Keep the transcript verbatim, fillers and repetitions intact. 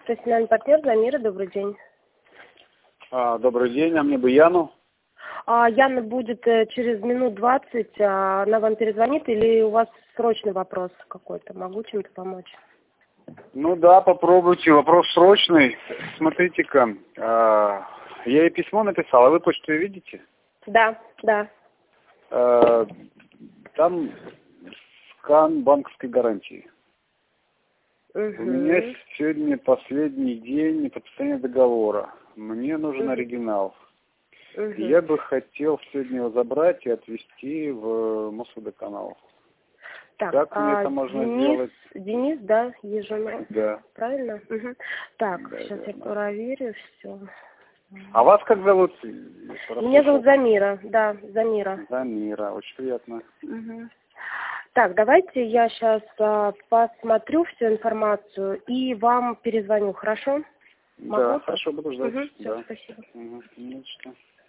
Профессиональный партнер Замира, добрый день. А, добрый день, а мне бы Яну? А, Яна будет э, через минут двадцать, а, она вам перезвонит или у вас срочный вопрос какой-то? Могу чем-то помочь? Ну да, попробуйте. Вопрос срочный. Смотрите-ка, а, я ей письмо написал, а вы почту видите? Да, да. А, там скан банковской гарантии. Угу. У меня сегодня последний день подписания договора. Мне нужен Угу. оригинал. Угу. Я бы хотел сегодня его забрать и отвезти в Мосводоканал. Так, Как мне а, это можно Денис, сделать? Денис, да, Еженов? Да. Правильно? Угу. Так, Да, сейчас я верно. проверю все. А вас как зовут? Меня зовут Замира, да, Замира. Замира, очень приятно. Угу. Так, давайте я сейчас а, посмотрю всю информацию и вам перезвоню, хорошо? Могу? Да, хорошо, буду ждать. Угу, все, Да. спасибо. Угу. Ну, что?